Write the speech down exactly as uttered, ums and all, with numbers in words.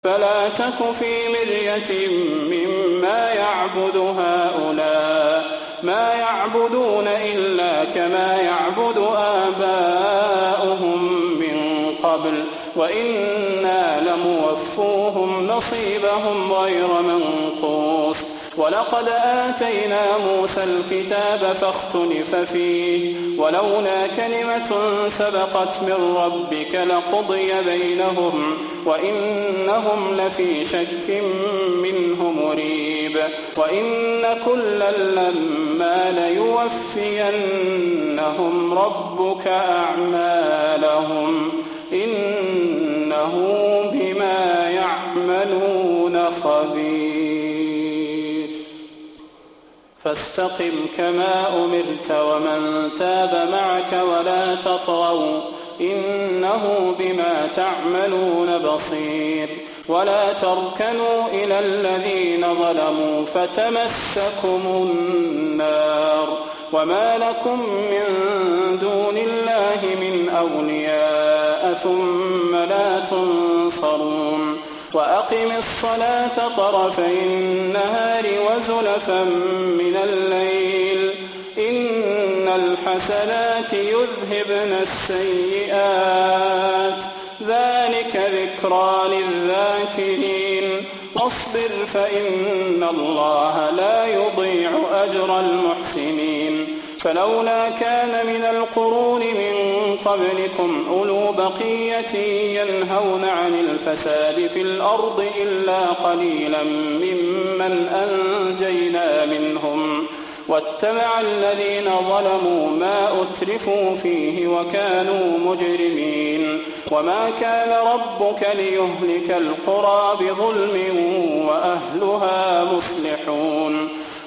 فلا تك في مرية مما يعبد هؤلاء ما يعبدون إلا كما يعبد آباؤهم من قبل وإنا لموفوهم نصيبهم غير منقوص ولقد آتينا موسى الكتاب فاختلف فيه ولولا كلمة سبقت من ربك لقضي بينهم وإنهم لفي شك منه مريب وإن كلا لما ليوفينهم ربك أعمالهم إنه بما يعملون خبير فاستقم كما أمرت ومن تاب معك ولا تطغوا إنه بما تعملون بصير ولا تركنوا إلى الذين ظلموا فتمسكم النار وما لكم من دون الله من أولياء ثم لا تنصرون وأقم الصلاة طرفي النهار وزلفا من الليل إن الحسنات يذهبن السيئات ذلك ذكرى للذاكرين واصبر فإن الله لا يضيع أجر المحسنين فلولا كان من القرون من قبلكم أولو بقية ينهون عن الفساد في الأرض إلا قليلا ممن أنجينا منهم واتبع الذين ظلموا ما أترفوا فيه وكانوا مجرمين وما كان ربك ليهلك القرى بظلم وأهلها مصلحون